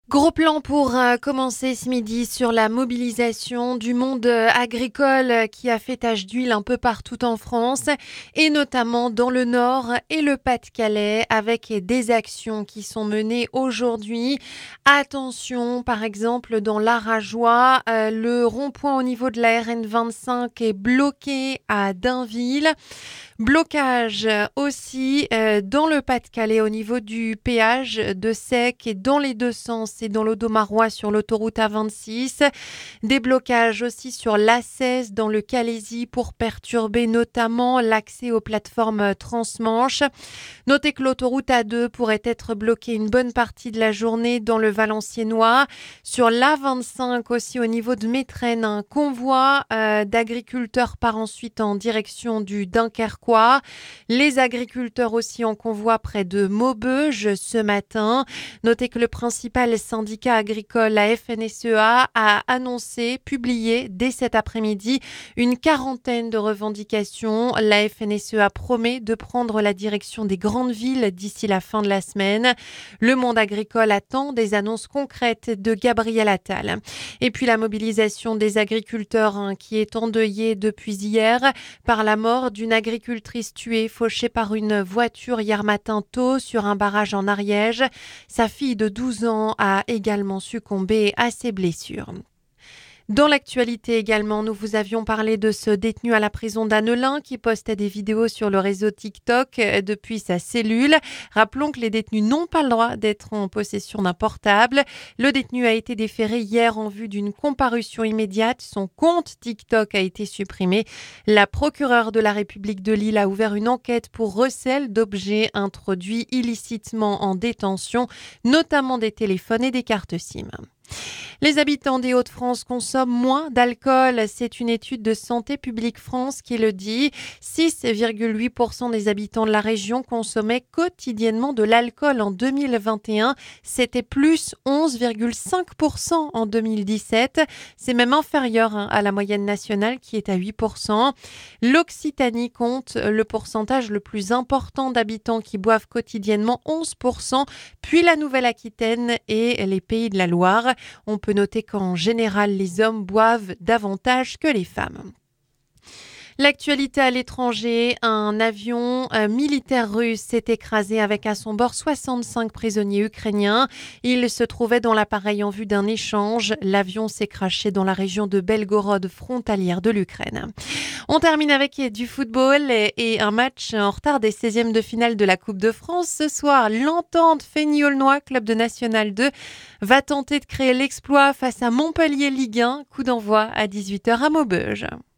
Gros plan pour commencer ce midi sur la mobilisation du monde agricole qui a fait tache d'huile un peu partout en France et notamment dans le Nord et le Pas-de-Calais avec des actions qui sont menées aujourd'hui. Attention, par exemple, dans l'Arajois, le rond-point au niveau de la RN25 est bloqué à Dainville. Blocage aussi dans le Pas-de-Calais au niveau du péage de Sec et dans les deux sens et dans l'Audomarois sur l'autoroute A26. Des blocages aussi sur l'A16 dans le Calaisis pour perturber notamment l'accès aux plateformes transmanche. Notez que l'autoroute A2 pourrait être bloquée une bonne partie de la journée dans le Valenciennois. Sur l'A25 aussi au niveau de Métrenne, un convoi d'agriculteurs part ensuite en direction du Dunkerquois. Les agriculteurs aussi en convoi près de Maubeuge ce matin. Notez que le principal syndicat agricole, la FNSEA, a annoncé, publié dès cet après-midi une quarantaine de revendications. La FNSEA promet de prendre la direction des grandes villes d'ici la fin de la semaine. Le monde agricole attend des annonces concrètes de Gabriel Attal. Et puis la mobilisation des agriculteurs qui est endeuillée depuis hier par la mort d'une agricultrice tuée, fauchée par une voiture hier matin tôt sur un barrage en Ariège. Sa fille de 12 ans a également succombé à ses blessures. Dans l'actualité également, nous vous avions parlé de ce détenu à la prison d'Annelin qui postait des vidéos sur le réseau TikTok depuis sa cellule. Rappelons que les détenus n'ont pas le droit d'être en possession d'un portable. Le détenu a été déféré hier en vue d'une comparution immédiate. Son compte TikTok a été supprimé. La procureure de la République de Lille a ouvert une enquête pour recel d'objets introduits illicitement en détention, notamment des téléphones et des cartes SIM. Les habitants des Hauts-de-France consomment moins d'alcool. C'est une étude de Santé publique France qui le dit. 6,8% des habitants de la région consommaient quotidiennement de l'alcool en 2021. C'était plus 11,5% en 2017. C'est même inférieur à la moyenne nationale qui est à 8%. L'Occitanie compte le pourcentage le plus important d'habitants qui boivent quotidiennement, 11%, puis la Nouvelle-Aquitaine et les Pays de la Loire. On peut noter qu'en général, les hommes boivent davantage que les femmes. L'actualité à l'étranger, un avion militaire russe s'est écrasé avec à son bord 65 prisonniers ukrainiens. Il se trouvait dans l'appareil en vue d'un échange. L'avion s'est crashé dans la région de Belgorod, frontalière de l'Ukraine. On termine avec du football et un match en retard des 16e de finale de la Coupe de France. Ce soir, l'Entente Fény-Aulnois, club de National 2, va tenter de créer l'exploit face à Montpellier Ligue 1. Coup d'envoi à 18h à Maubeuge.